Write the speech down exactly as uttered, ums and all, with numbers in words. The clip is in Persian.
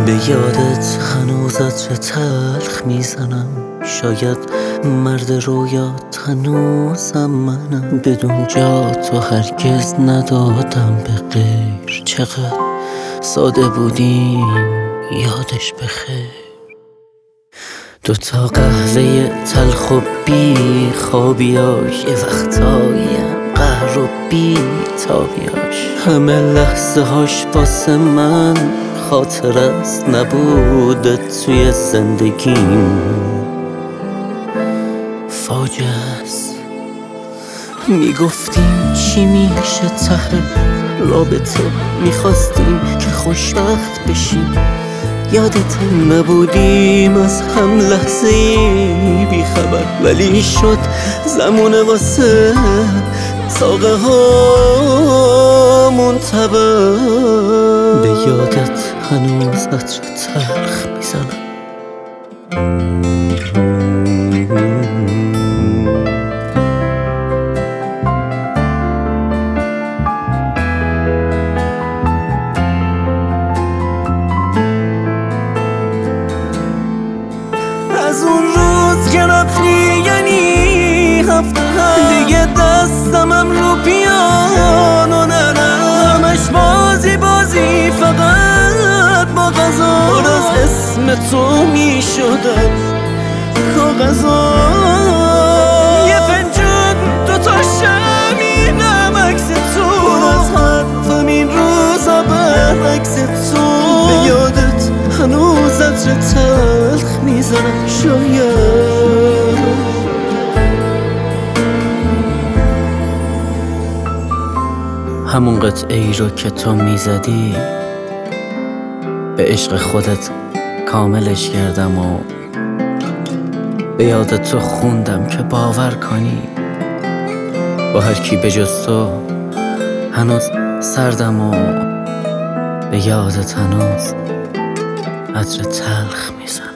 به یادت هنوز عطر تلخ میزنم، شاید مرد رویات هنوزم منم. بدون جا تو هرگز ندادم به غیر، چقدر ساده بودیم یادش بخیر. دوتا قهوه تلخ و بی خوابیاش، یه وقتایم قهر و بی تابیاش. همه لحظه هاش واسه من خاطر است، نبوده توی زندگیم فاجعه است. میگفتیم چی میشه ته رابطه، میخواستیم که خوشبخت بشیم. یادت نبودیم از هم لحظه ای بی خبر، ولی شد زمونه واسه ساقه ها منتبه. به یادت هنوز عطر تلخ میزنم. از اون روز که رفتی یعنی هفته دیگه دستمم رو پیانو نرم، همش بازی بازی فقط با غذا. پر از اسم تو می شدم کاغذا، یه فنجون دوتا شمینم عکس تو. پر از حرفم این روزا برعکس تو. به یادت هنوز عطر تلخ میزنم شاید. همون قطعه ای رو که تو میزدی به عشق خودت کاملش کردم و به یاد تو خوندم که باور کنی با هر کی به جز تو هنوز سردم و به یادت هنوز عطر تلخ میزنم.